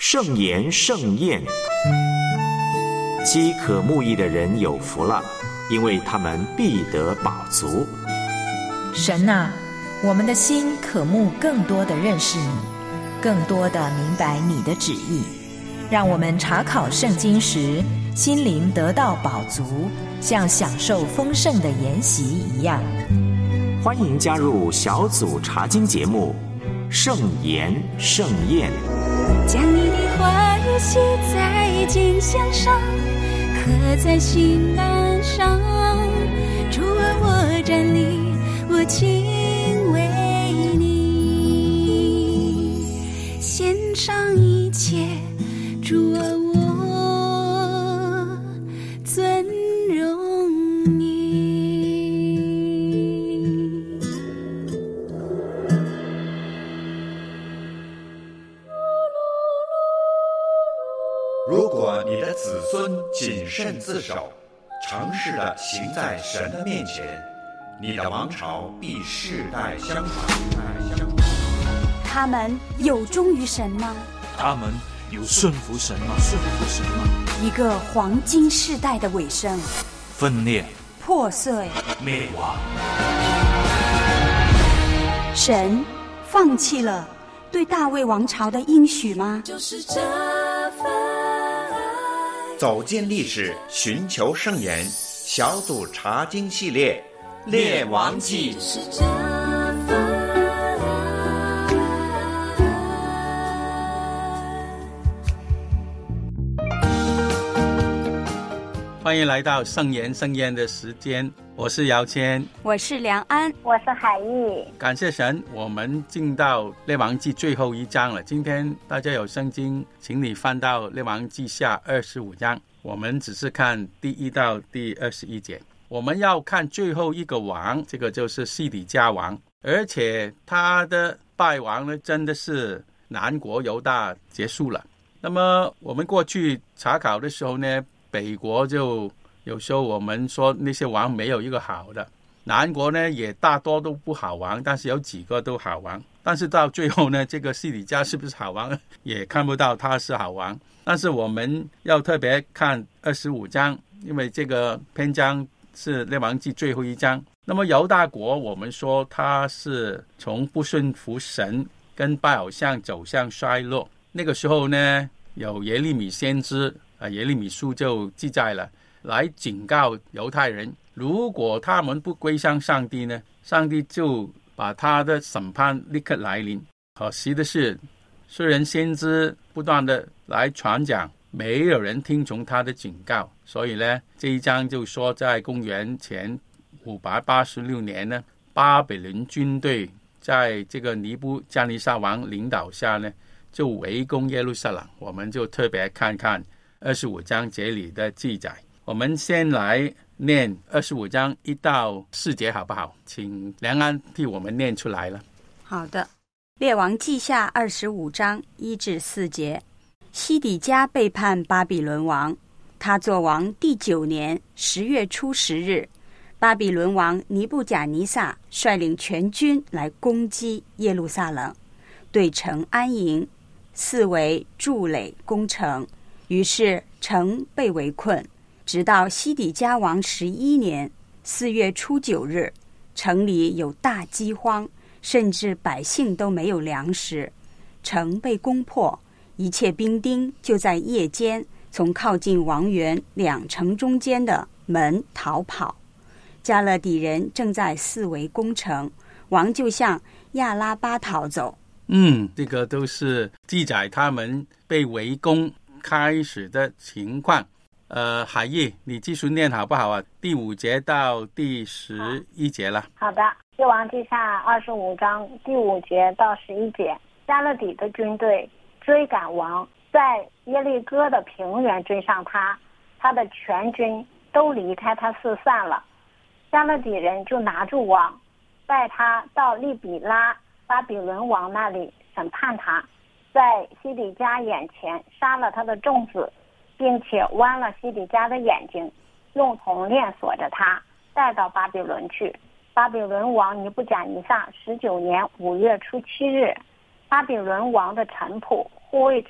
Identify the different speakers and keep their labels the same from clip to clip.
Speaker 1: 圣言盛宴。饥渴慕义的人有福了，因为他们必得饱足。
Speaker 2: 神啊，我们的心渴慕更多的认识你，更多的明白你的旨意，让我们查考圣经时心灵得到饱足，像享受丰盛的筵席一样。
Speaker 1: 欢迎加入小组查经节目圣言盛宴。
Speaker 3: 将你的话语写在经箱上，刻在心栏上。主啊，我站立，我敬畏你，献上一切。主啊，我尊荣你。
Speaker 4: 如果你的子孙谨慎自守，诚实地行在神的面前，你的王朝必世代相传。
Speaker 3: 他们有忠于神吗？
Speaker 5: 他们有顺服神吗？顺服神吗？
Speaker 3: 一个黄金世代的尾声，
Speaker 5: 分裂、
Speaker 3: 破碎、
Speaker 5: 灭亡。
Speaker 3: 神放弃了对大卫王朝的应许吗？
Speaker 6: 就是这份
Speaker 4: 走进历史，寻求圣言，小组查经系列《列王纪》。
Speaker 6: 就是这份
Speaker 7: 欢迎来到圣言盛宴的时间，我是姚谦，
Speaker 3: 我是梁安，
Speaker 8: 我是海义。
Speaker 7: 感谢神，我们进到列王纪最后一章了。今天大家有圣经，请你翻到列王纪下25章，我们只是看第1到第21节。我们要看最后一个王，这个就是西底家王，而且他的败亡呢，真的是南国犹大结束了。那么我们过去查考的时候呢，北国就有时候我们说那些王没有一个好的，南国呢也大多都不好王，但是有几个都好王。但是到最后呢，这个西底家是不是好王也看不到他是好王。但是我们要特别看25章，因为这个篇章是列王纪最后一章。那么犹大国我们说他是从不顺服神跟拜偶像走向衰落。那个时候呢，有耶利米先知耶利米书就记载了，来警告犹太人，如果他们不归向上帝呢，上帝就把他的审判立刻来临。可惜的是，虽然先知不断的来传讲，没有人听从他的警告，所以呢，这一章就说在公元前586年呢，巴比伦军队在这个尼布加尼撒王领导下呢，就围攻耶路撒冷。我们就特别看看25章这里的记载。我们先来念25章1到4节好不好？请梁安替我们念出来了。
Speaker 3: 好的。列王记下25章1至4节。西底家背叛巴比伦王，他作王第9年10月初10日，巴比伦王尼布甲尼撒率领全军来攻击耶路撒冷，对城安营，四围筑垒攻城，于是城被围困，直到西底家王11年4月初9日，城里有大饥荒，甚至百姓都没有粮食。城被攻破，一切兵丁就在夜间从靠近王园2城中间的门逃跑。加勒底人正在四围攻城，王就向亚拉巴逃走。
Speaker 7: 这个都是记载他们被围攻开始的情况。海义，你继续念好不好啊？第5节到第11节了。
Speaker 8: 好的。列王记下25章第5节到11节。加勒底的军队追赶王，在耶利哥的平原追上他，他的全军都离开他四散了。加勒底人就拿住王，带他到利比拉巴比伦王那里审判他，在西底家眼前杀了他的众子，并且剜了西底家的眼睛，用铜链锁着他，带到巴比伦去。巴比伦王尼布甲尼撒19年5月初7日，巴比伦王的臣仆护卫长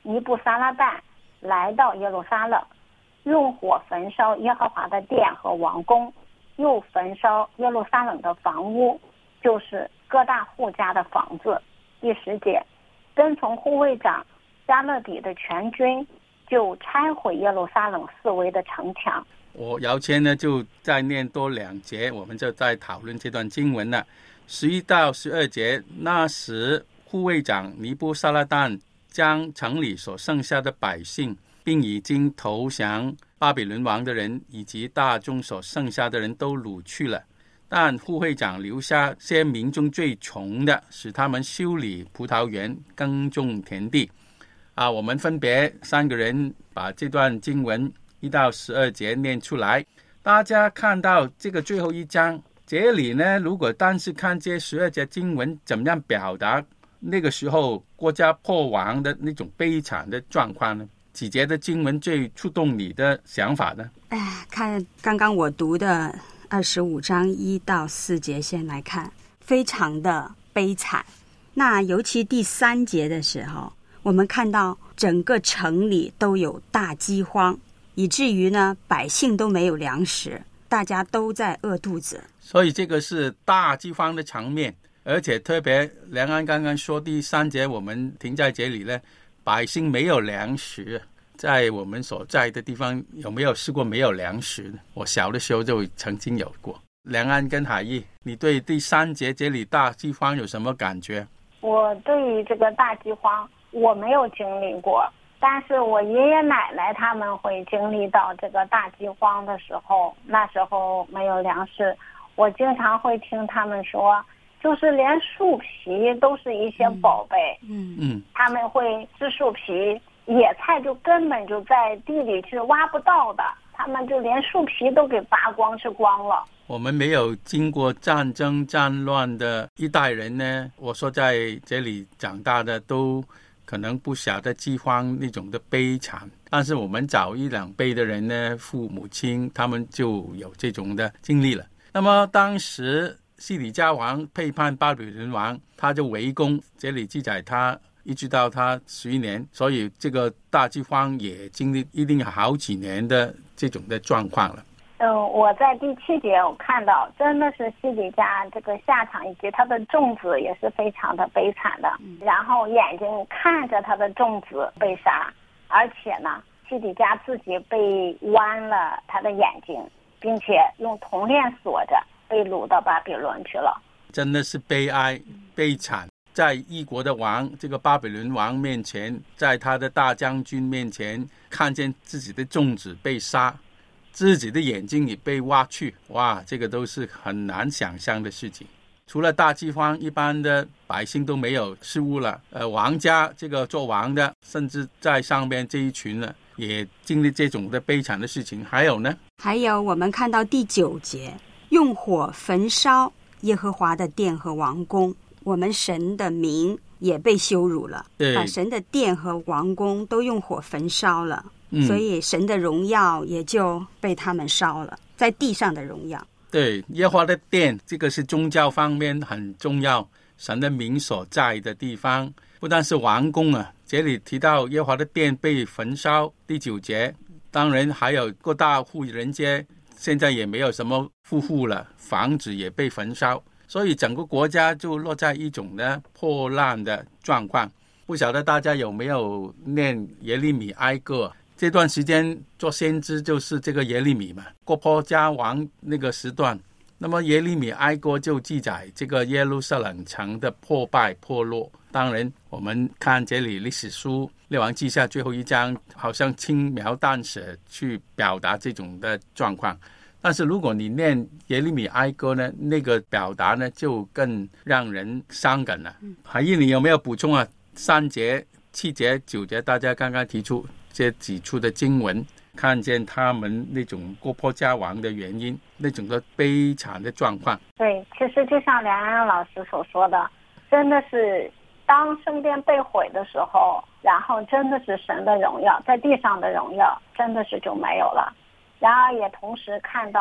Speaker 8: 尼布撒拉旦来到耶路撒冷，用火焚烧耶和华的殿和王宫，又焚烧耶路撒冷的房屋，就是各大户家的房子。第10节，跟从护卫长加勒底的全军，就拆毁耶路撒冷四围的城墙。
Speaker 7: 我姚谦呢就再念多2节，我们就再讨论这段经文了。11到12节，那时护卫长尼布撒拉旦将城里所剩下的百姓，并已经投降巴比伦王的人以及大众所剩下的人都掳去了，但护卫长留下些民中最穷的，使他们修理葡萄园，耕种田地。我们分别3个人把这段经文1到12节念出来。大家看到这个最后一章，这里呢，如果单是看这12节经文怎么样表达那个时候国家破亡的那种悲惨的状况呢？几节的经文最触动你的想法呢？
Speaker 3: 看刚刚我读的25章1到4节先来看，非常的悲惨。那尤其第3节的时候，我们看到整个城里都有大饥荒，以至于呢百姓都没有粮食，大家都在饿肚子。
Speaker 7: 所以这个是大饥荒的场面，而且特别梁安刚刚说第3节，我们停在这里呢，百姓没有粮食。在我们所在的地方有没有试过没有粮食呢？我小的时候就曾经有过。梁安跟海义，你对第3节这里大饥荒有什么感觉？
Speaker 8: 我对于这个大饥荒我没有经历过，但是我爷爷奶奶他们会经历到这个大饥荒的时候，那时候没有粮食，我经常会听他们说，就是连树皮都是一些宝贝。他们会吃树皮，野菜就根本就在地里是挖不到的，他们就连树皮都给扒光吃光了。
Speaker 7: 我们没有经过战争战乱的一代人呢，我说在这里长大的都可能不晓得饥荒那种的悲惨，但是我们早1-2辈的人呢，父母亲他们就有这种的经历了。那么当时西底家王背叛巴比伦王，他就围攻，这里记载他一直到他11年，所以这个大饥荒也经历一定好几年的这种的状况了。
Speaker 8: 我在第7节我看到真的是西底家这个下场以及他的众子也是非常的悲惨的，然后眼睛看着他的众子被杀，而且呢西底家自己被剜了他的眼睛，并且用铜链锁着被掳到巴比伦去了。
Speaker 7: 真的是悲哀悲惨，在异国的王这个巴比伦王面前，在他的大将军面前看见自己的众子被杀，自己的眼睛也被挖去，哇，这个都是很难想象的事情。除了大饥荒，一般的百姓都没有食物了。王家这个做王的，甚至在上边这一群呢，也经历这种的悲惨的事情。还有呢？
Speaker 3: 还有我们看到第9节，用火焚烧耶和华的殿和王宫，我们神的名也被羞辱了。把神的殿和王宫都用火焚烧了。所以神的荣耀也就被他们烧了，在地上的荣耀。
Speaker 7: 对，耶和华的殿，这个是宗教方面很重要，神的名所在的地方。不但是王宫啊，这里提到耶和华的殿被焚烧，第9节，当然还有各大户人家现在也没有什么富户了，房子也被焚烧，所以整个国家就落在一种的破烂的状况。不晓得大家有没有念耶利米哀歌？这段时间做先知就是这个耶利米嘛，国破家亡那个时段。那么耶利米哀歌就记载这个耶路撒冷城的破败破落。当然我们看这里历史书列王记下最后1章，好像轻描淡写去表达这种的状况，但是如果你念耶利米哀歌呢，那个表达呢就更让人伤感了。海义，你有没有补充啊？3节、7节、9节，大家刚刚提出这几处的经文，看见他们那种国破家亡的原因，那种的悲惨的状况。
Speaker 8: 对，其实就像梁安老师所说的，真的是当圣殿被毁的时候，然后真的是神的荣耀，在地上的荣耀真的是就没有了。然而也同时看到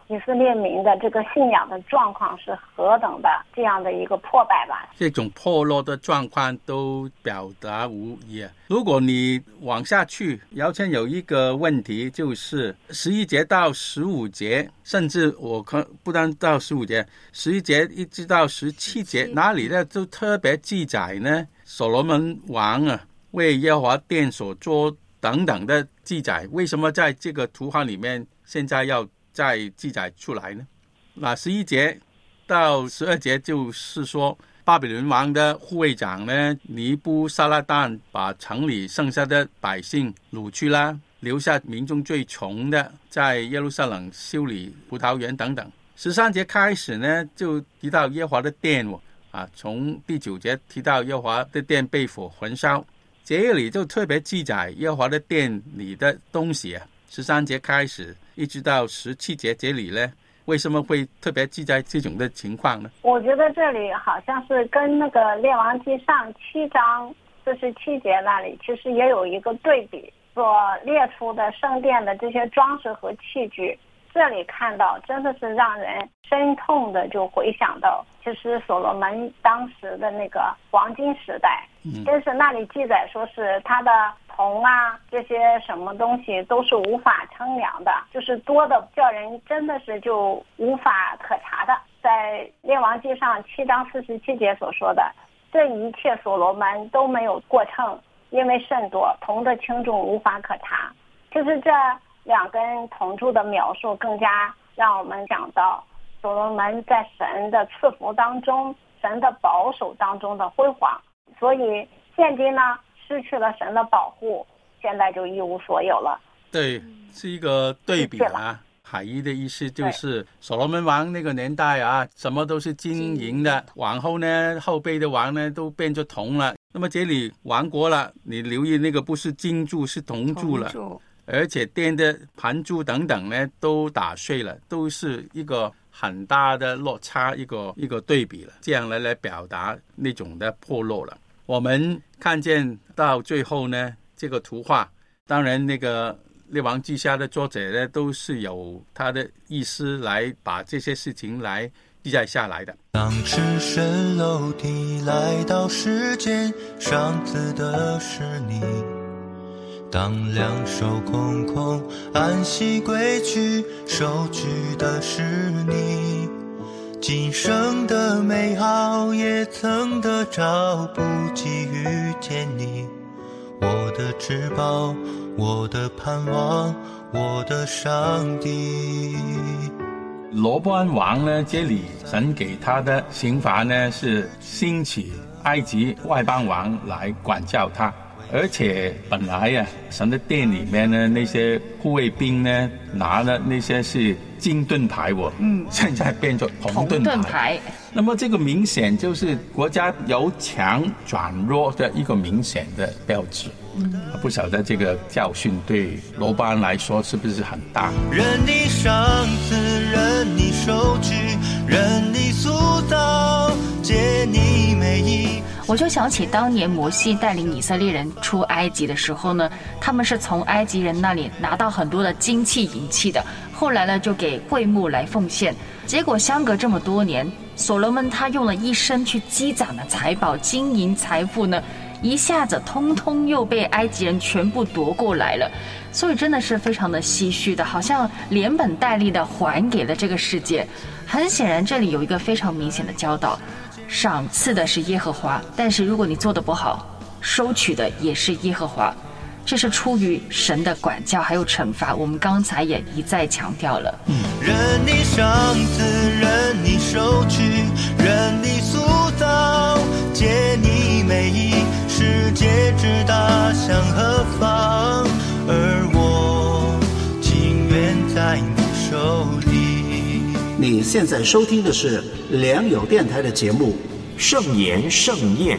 Speaker 8: 以色列民的这个信仰的状况是何等的这样的一个破败吧。
Speaker 7: 这种破落的状况都表达无疑啊。如果你往下去，姚谦有一个问题，就是11节到15节，甚至我看不单到15节，11节一直到17节，哪里呢都特别记载呢？所罗门王啊，为耶和华殿所做等等的记载，为什么在这个图画里面现在要再记载出来呢？那11节到12节就是说，巴比伦王的护卫长呢，尼布撒拉旦把城里剩下的百姓掳去了，留下民众最穷的，在耶路撒冷修理葡萄园等等。13节开始呢，就提到耶和华的殿从第9节提到耶和华的殿被火焚烧，这里就特别记载耶和华的殿里的东西13节开始一直到17节这里呢，为什么会特别记载这种的情况呢？
Speaker 8: 我觉得这里好像是跟那个列王记上7章47节那里其实也有一个对比，所列出的圣殿的这些装饰和器具，这里看到真的是让人深痛的就回想到其实所罗门当时的那个黄金时代，真是那里记载说是他的铜这些什么东西都是无法称量的，就是多的叫人真的是就无法可查的。在列王记上7章47节所说的，这一切所罗门都没有过称，因为甚多，铜的轻重无法可查。就是这两根铜柱的描述更加让我们想到所罗门在神的赐福当中，神的保守当中的辉煌。所以现今呢，失去了神的保护，现在就一无所有了。
Speaker 7: 对，是一个对比海伊的意思就是所罗门王那个年代什么都是金银的，往后呢后辈的王呢都变成铜了。那么这里亡国了，你留意那个不是金柱是铜柱了，而且殿的盘柱等等呢都打碎了，都是一个很大的落差，一个对比了，这样来表达那种的破落了。我们看见到最后呢，这个图画，当然那个列王记下的作者呢，都是有他的意思来把这些事情来记载下来的。
Speaker 9: 当赤身露体来到世间，上次的是你，当两手空空安息归去，收取的是你，今生的美好也曾得着，不及遇见你，我的至宝，我的盼望，我的上帝。
Speaker 7: 罗波安王呢，这里神给他的刑罚呢是兴起埃及外邦王来管教他，而且本来神的殿里面呢，那些护卫兵呢拿的那些是金盾牌现在变成铜盾牌。那么这个明显就是国家由强转弱的一个明显的标志。不晓得这个教训对罗波安来说是不是很大？
Speaker 9: 任你赏赐，任你收取，任你塑造，借你美意。
Speaker 10: 我就想起当年摩西带领以色列人出埃及的时候呢，他们是从埃及人那里拿到很多的金器银器的，后来呢就给会幕来奉献。结果相隔这么多年，所罗门他用了一生去积攒的财宝金银财富呢，一下子通通又被埃及人全部夺过来了，所以真的是非常的唏嘘的，好像连本带利的还给了这个世界。很显然这里有一个非常明显的教导，赏赐的是耶和华，但是如果你做得不好，收取的也是耶和华，这是出于神的管教还有惩罚，我们刚才也一再强调了。
Speaker 9: 任你赏赐，任你收取，任你塑造，借你美意，世界之大向何方，而我情愿在你手里。
Speaker 11: 你现在收听的是良友电台的节目《
Speaker 1: 圣言盛宴》。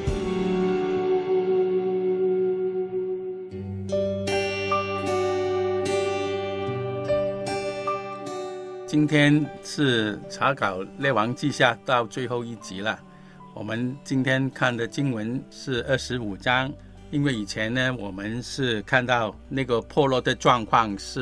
Speaker 7: 今天是查考列王记下到最后一集了，我们今天看的经文是25章，因为以前呢我们是看到那个破落的状况是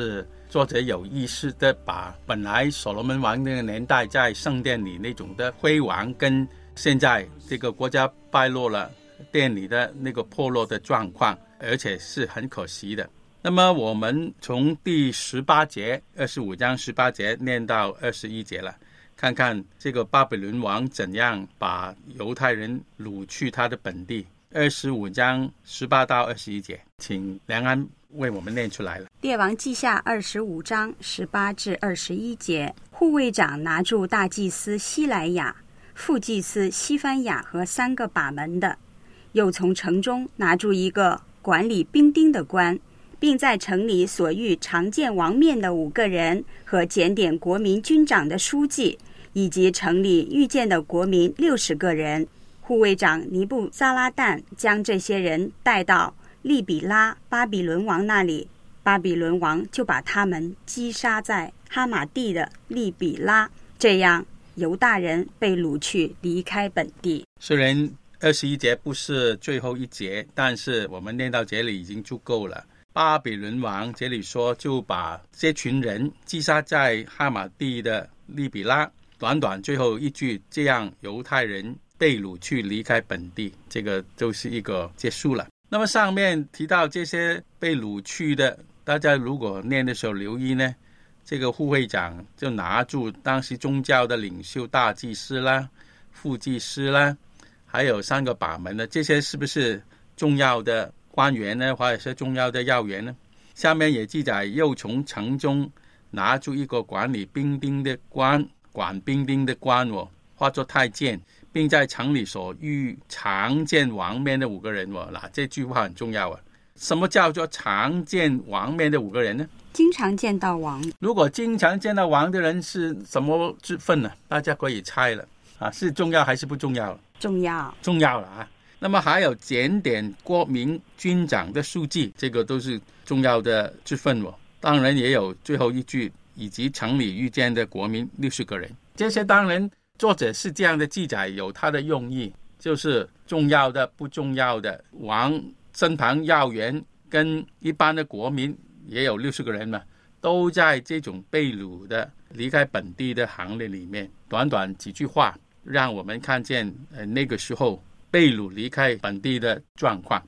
Speaker 7: 作者有意识的把本来所罗门王那个年代在圣殿里那种的辉煌，跟现在这个国家败落了，殿里的那个破落的状况，而且是很可惜的。那么我们从第18节25章18节念到21节了，看看这个巴比伦王怎样把犹太人掳去他的本地。25章18到21节，请梁安为我们念出来了。
Speaker 3: 列王记下25章18至21节，护卫长拿住大祭司西莱亚、副祭司西番雅和3个把门的，又从城中拿住一个管理兵丁的官，并在城里所遇常见王面的5个人和检点国民军长的书记，以及城里遇见的国民60个人。护卫长尼布撒拉旦将这些人带到利比拉巴比伦王那里，巴比伦王就把他们击杀在哈马地的利比拉，这样犹大人被掳去离开本地。
Speaker 7: 虽然21节不是最后一节，但是我们念到这里已经足够了。巴比伦王这里说就把这群人击杀在哈马地的利比拉，短短最后一句，这样犹太人被掳去离开本地，这个就是一个结束了。那么上面提到这些被掳去的，大家如果念的时候留意呢，这个护卫长就拿住当时宗教的领袖大祭司啦、副祭司啦，还有3个把门的，这些是不是重要的官员呢，或者是重要的要员呢？下面也记载，又从城中拿住一个管理兵丁的官，管兵丁的官化作太监，并在城里所遇常见王面的5个人这句话很重要啊。什么叫做常见王面的5个人呢？
Speaker 3: 经常见到王。
Speaker 7: 如果经常见到王的人是什么职分呢？大家可以猜了是重要还是不重要？
Speaker 3: 重要，
Speaker 7: 重要了那么还有检点国民军长的书记，这个都是重要的职分当然也有最后一句，以及城里遇见的国民60个人。这些当然作者是这样的记载，有他的用意，就是重要的不重要的王身旁要员跟一般的国民也有60个人嘛，都在这种被掳的离开本地的行列里面。短短几句话让我们看见那个时候被掳离开本地的状况。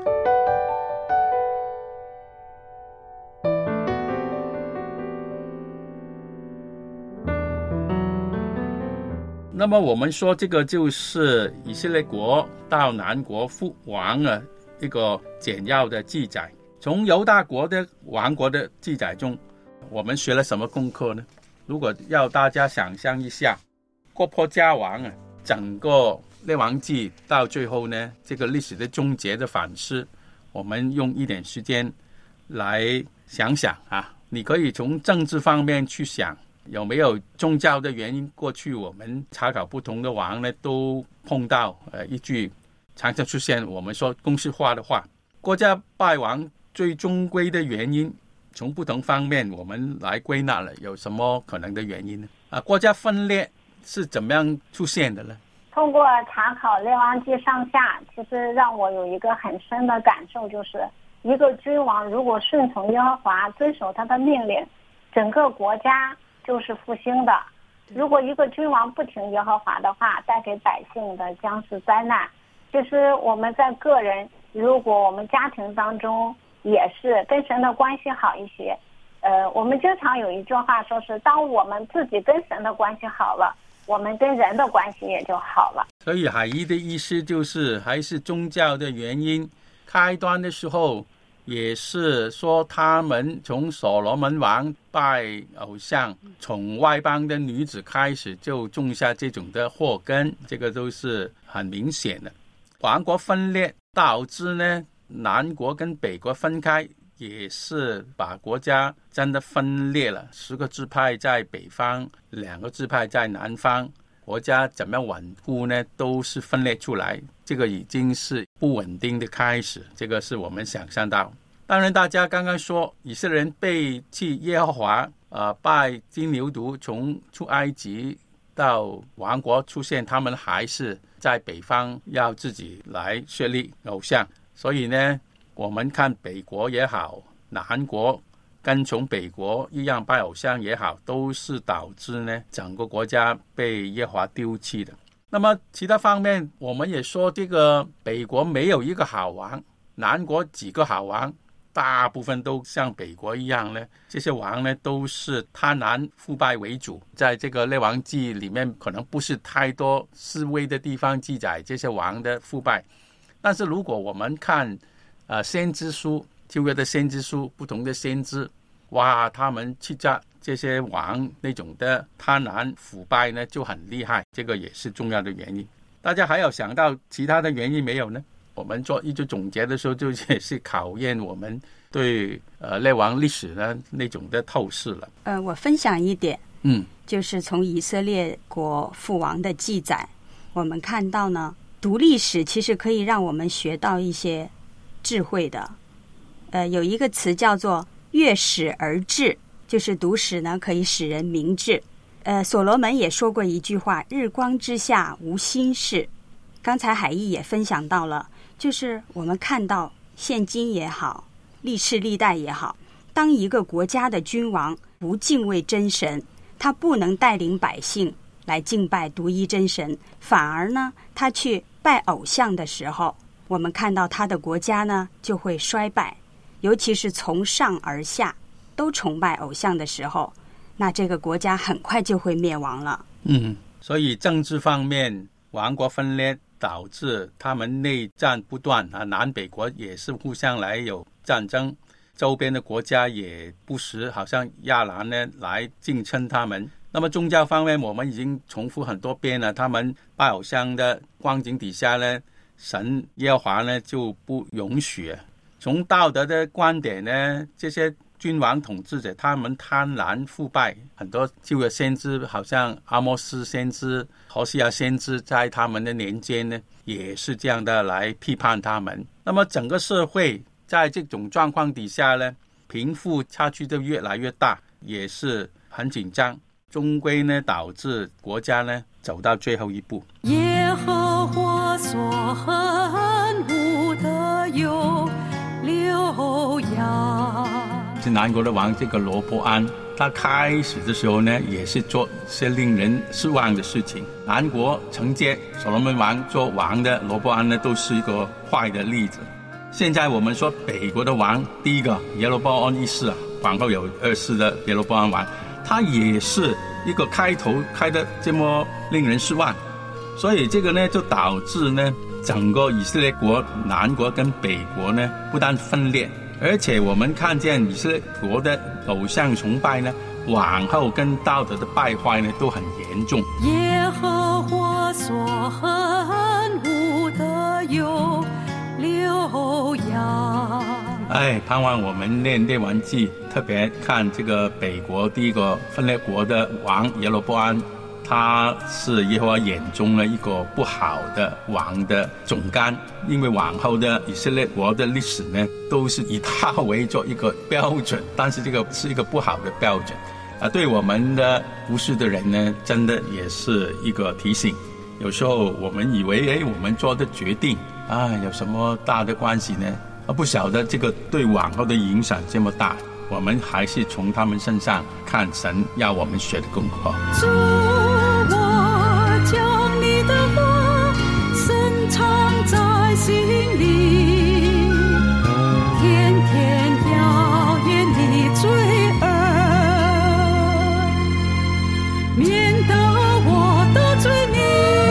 Speaker 7: 那么我们说这个就是以色列国到南国复王一个简要的记载。从犹大国的王国的记载中，我们学了什么功课呢？如果要大家想象一下国破家亡整个列王记到最后呢，这个历史的终结的反思，我们用一点时间来想想你可以从政治方面去想，有没有宗教的原因？过去我们查考不同的王呢，都碰到一句常常出现我们说公式化的话，国家败亡最终归的原因，从不同方面我们来归纳了有什么可能的原因呢？国家分裂是怎么样出现的呢？
Speaker 8: 通过查考列王记上下，其实让我有一个很深的感受，就是一个君王如果顺从耶和华，遵守他的命令，整个国家就是复兴的。如果一个君王不听耶和华的话，带给百姓的将是灾难。其实我们在个人，如果我们家庭当中也是跟神的关系好一些，我们经常有一句话说是，当我们自己跟神的关系好了，我们跟人的关系也就好了。
Speaker 7: 所以海姨的意思就是还是宗教的原因。开端的时候也是说他们从所罗门王拜偶像从外邦的女子开始就种下这种的祸根，这个都是很明显的。王国分裂导致呢南国跟北国分开，也是把国家真的分裂了，10个支派在北方，2个支派在南方，国家怎么样稳固呢，都是分裂出来，这个已经是不稳定的开始，这个是我们想象到。当然大家刚刚说以色列人背弃耶和华，拜金牛犊，从出埃及到王国出现，他们还是在北方要自己来设立偶像。所以呢我们看北国也好，南国跟从北国一样拜偶像也好，都是导致呢整个国家被耶和华丢弃的。那么其他方面，我们也说这个北国没有一个好王，南国几个好王，大部分都像北国一样呢，这些王呢都是贪婪腐败为主。在这个列王记里面可能不是太多示威的地方记载这些王的腐败，但是如果我们看先知书，旧约的先知书，不同的先知，哇，他们斥责这些王那种的贪婪腐败呢就很厉害，这个也是重要的原因。大家还有想到其他的原因没有呢？我们做一组总结的时候，就也是考验我们对列王历史的那种的透视了。
Speaker 3: 我分享一点，就是从以色列国父王的记载，我们看到呢，读历史其实可以让我们学到一些智慧的。有一个词叫做阅史而智，就是读史呢可以使人明智。所罗门也说过一句话，日光之下无新事。刚才海义也分享到了，就是我们看到现今也好，历世历代也好，当一个国家的君王不敬畏真神，他不能带领百姓来敬拜独一真神，反而呢他去拜偶像的时候，我们看到他的国家呢就会衰败，尤其是从上而下都崇拜偶像的时候，那这个国家很快就会灭亡了。
Speaker 7: 所以政治方面王国分裂导致他们内战不断南北国也是互相来有战争，周边的国家也不时好像亚兰呢来竞争他们。那么宗教方面我们已经重复很多遍了，他们拜偶像的光景底下呢，神耶和华呢就不允许。从道德的观点呢，这些君王统治者他们贪婪腐败，很多旧约先知好像阿摩斯先知、何西阿先知在他们的年间呢也是这样的来批判他们。那么整个社会在这种状况底下呢，贫富差距就越来越大，也是很紧张，终归呢导致国家呢走到最后一步。
Speaker 6: 耶和华所恨恶的有6样。
Speaker 7: 是南国的王这个罗波安，他开始的时候呢也是做一些令人失望的事情。南国承接所罗门王做王的罗波安呢都是一个坏的例子。现在我们说北国的王，第一个耶罗波安一世往后有2世的耶罗波安王，他也是一个开头开得这么令人失望，所以这个呢就导致呢整个以色列国南国跟北国呢不但分裂，而且我们看见以色列国的偶像崇拜呢往后跟道德的败坏呢都很严重。
Speaker 6: 耶和华所恨恶的有6样。
Speaker 7: 盼望我们念列王记特别看这个北国第一个分裂国的王耶罗波安，他是耶和华眼中的一个不好的王的总纲，因为往后的以色列国的历史呢都是以他为做一个标准，但是这个是一个不好的标准对我们的不是的人呢真的也是一个提醒。有时候我们以为我们做的决定有什么大的关系呢，不晓得这个对往后的影响这么大，我们还是从他们身上看神要我们学的功课。
Speaker 6: 主，我将你的话深藏在心里，天天要眼你罪恶，免得我得罪你。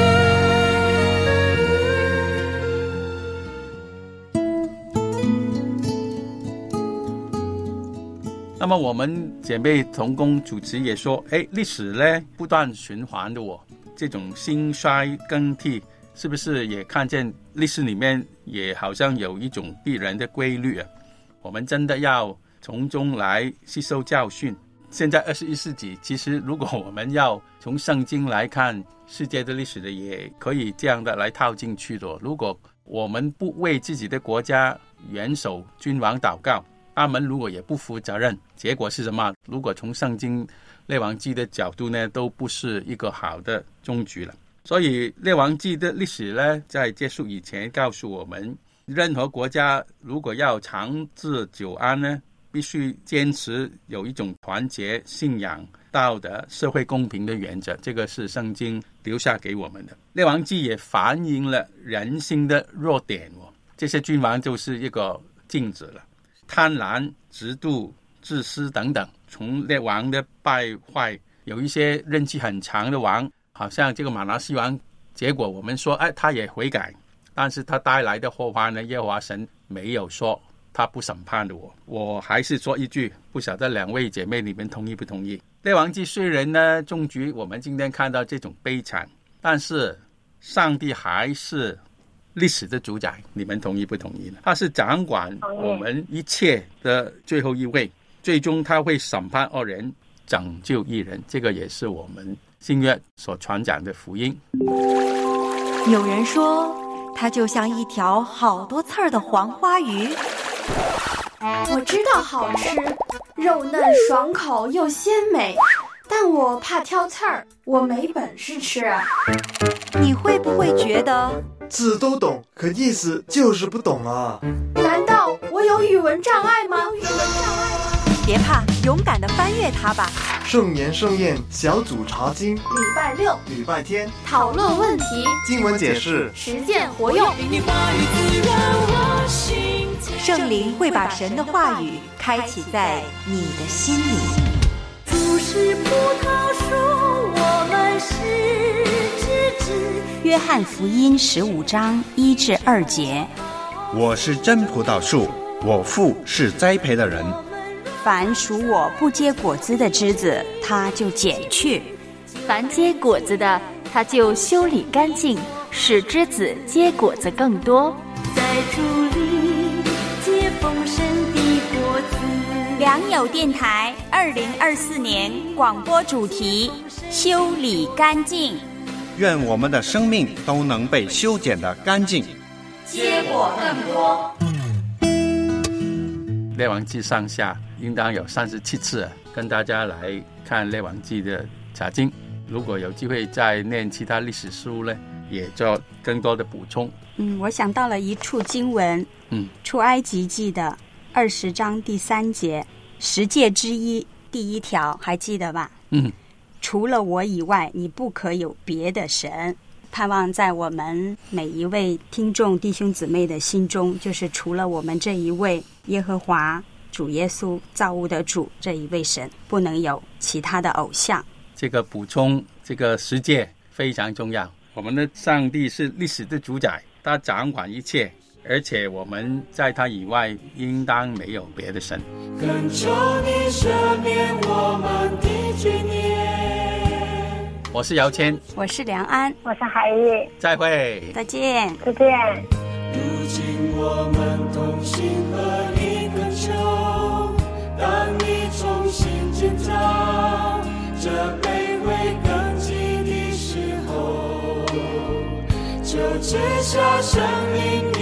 Speaker 7: 那么我们姐妹同工主持也说，历史呢不断循环的这种兴衰更替，是不是也看见历史里面也好像有一种必然的规律我们真的要从中来吸收教训。现在21世纪，其实如果我们要从圣经来看世界的历史的，也可以这样的来套进去的。如果我们不为自己的国家元首君王祷告，他们如果也不负责任，结果是什么？如果从圣经列王记的角度呢，都不是一个好的终局了。所以列王记的历史呢，在结束以前告诉我们，任何国家如果要长治久安呢， 必须坚持有一种团结、信仰、道德、社会公平的原则，这个是圣经留下给我们的。列王纪也反映了人性的弱点这些君王就是一个镜子了，贪婪、嫉妒、自私等等。从列王的败坏，有一些任期很长的王，好像这个马拿西王，结果我们说他也悔改，但是他带来的祸患呢，耶和华神没有说他不审判的我还是说一句，不晓得两位姐妹你们同意不同意？列王纪虽然呢终局我们今天看到这种悲惨，但是上帝还是历史的主宰，你们同意不同意呢？他是掌管我们一切的最后一位，最终他会审判恶人，拯救义人，这个也是我们新约所传讲的福音。
Speaker 12: 有人说它就像一条好多刺儿的黄花鱼。
Speaker 13: 我知道好吃，肉嫩爽口又鲜美，但我怕挑刺儿，我没本事吃啊。
Speaker 12: 你会不会觉得
Speaker 14: 字都懂，可意思就是不懂啊？
Speaker 13: 难道我有语文障碍吗？
Speaker 12: 别怕，勇敢地翻阅它吧。
Speaker 14: 圣言盛宴小组查经，
Speaker 13: 礼拜六、
Speaker 14: 礼拜天
Speaker 13: 讨论问题，
Speaker 14: 经文解释，
Speaker 13: 实践活用。
Speaker 12: 圣灵会把神的话语开启在你的心里。
Speaker 6: 主是葡萄树，我们是枝子。
Speaker 3: 约翰福音15章1至2节。
Speaker 4: 我是真葡萄树，我父是栽培的人。
Speaker 3: 凡属我不结果子的枝子，他就剪去；
Speaker 10: 凡结果子的，他就修理干净，使枝子结果子更多。
Speaker 6: 在主里结丰盛的果子。
Speaker 3: 良友电台2024年广播主题：修理干净。
Speaker 4: 愿我们的生命都能被修剪得干净，
Speaker 13: 结果更多。
Speaker 7: 列王纪上下应当有37次跟大家来看列王纪的查经，如果有机会再念其他历史书呢，也做更多的补充。
Speaker 3: 我想到了一处经文，出埃及记的20章第3节，10诫之一第1条，还记得吧？除了我以外，你不可有别的神。盼望在我们每一位听众弟兄姊妹的心中，就是除了我们这一位耶和华主耶稣造物的主这一位神，不能有其他的偶像。
Speaker 7: 这个补充，这个10诫非常重要。我们的上帝是历史的主宰，他掌管一切，而且我们在他以外应当没有别的神。
Speaker 6: 恳求你赦免我们的罪孽。
Speaker 7: 我是姚谦，
Speaker 3: 我是梁安，
Speaker 8: 我是海玉，
Speaker 7: 再会，
Speaker 3: 再见，
Speaker 8: 再见。
Speaker 6: 如今我们同心合力恳求，当你重新建造这卑微根基的时候，就赐下生命